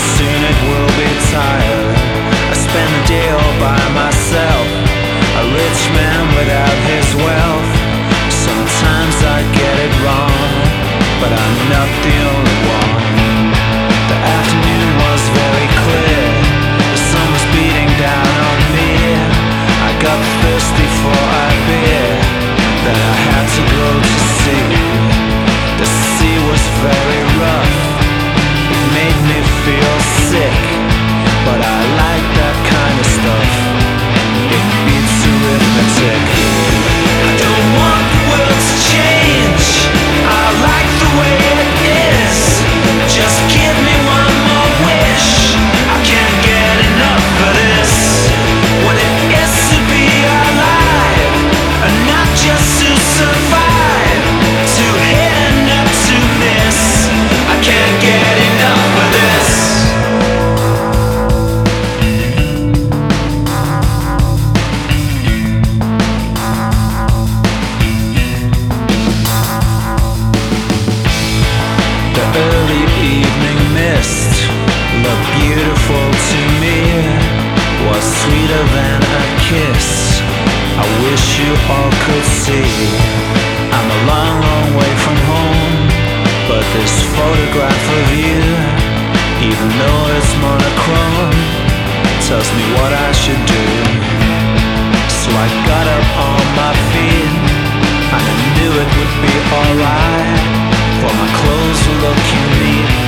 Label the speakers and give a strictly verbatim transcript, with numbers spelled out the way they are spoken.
Speaker 1: soon it will be tired. I spend the day all by myself, a rich man without his wealth. Sometimes I get it wrong, but I'm not the only one. The afternoon was very clear, the sun was beating down on me. I got thirsty for a beer, then I had to go to sea. The sea was very rough, it made me feel sick, but I like that kind of stuff. It beats arithmetic. I don't want the world to change, I like the way it is. Just give me one more wish, I can't get enough of this. What it is to be alive, and not just to survive, to hit and not to miss. I can't get enough of this. The early evening mist looked beautiful to me, was sweeter than a kiss. I wish you all could see. I'm a long, long way from home, but this photograph of you, even though it's monochrome, tells me what I should do. So I got up on my feet, and I knew it would be alright, for my clothes were looking neat.